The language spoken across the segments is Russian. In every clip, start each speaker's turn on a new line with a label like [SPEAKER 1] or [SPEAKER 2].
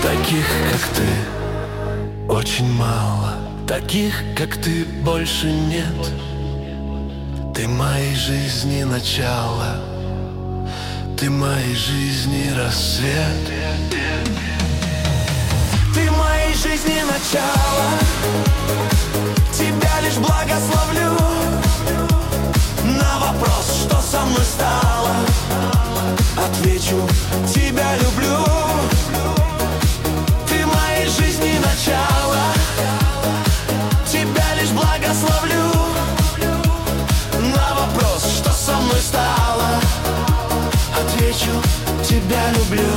[SPEAKER 1] Таких, как ты, очень мало. Таких, как ты, больше нет. Ты моей жизни начало, ты моей жизни рассвет. Ты моей жизни начало, тебя лишь благословлю. На вопрос, что со мной стало, отвечу: тебя люблю. Ты моей жизни начало, тебя лишь благословлю. На вопрос, что со мной стало, отвечу: тебя люблю.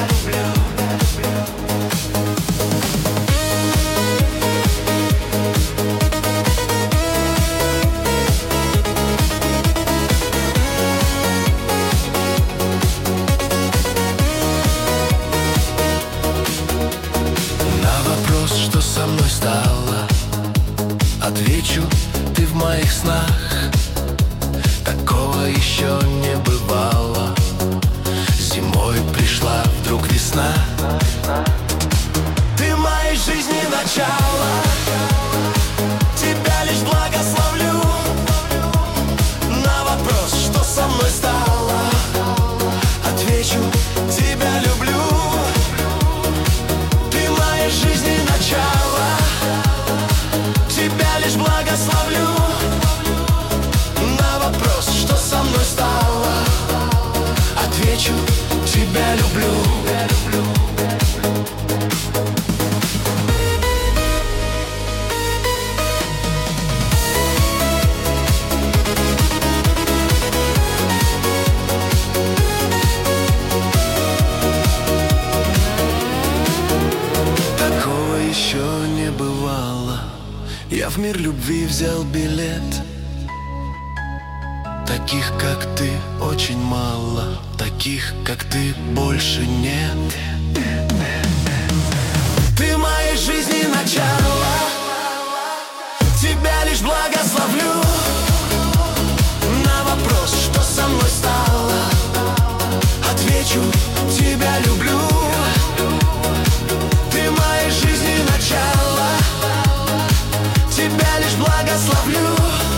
[SPEAKER 1] Что со мной стало, отвечу: ты в моих снах. Такого еще не бывало. Зимой пришла вдруг весна. Ты моей жизни начало, тебя лишь благословлю. На вопрос, что со мной стало, отвечу: тебя люблю. Жизни начало, тебя лишь благословлю. На вопрос, что со мной стало, отвечу: тебя люблю. Еще не бывало. Я в мир любви взял билет. Таких, как ты, очень мало. Таких, как ты, больше нет. Ты моей жизни начало, тебя лишь благословлю. На вопрос, что со мной стало, отвечу: тебя люблю. Тебя лишь благословлю.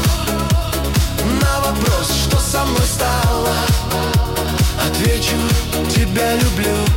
[SPEAKER 1] На вопрос, что со мной стало, отвечу: тебя люблю.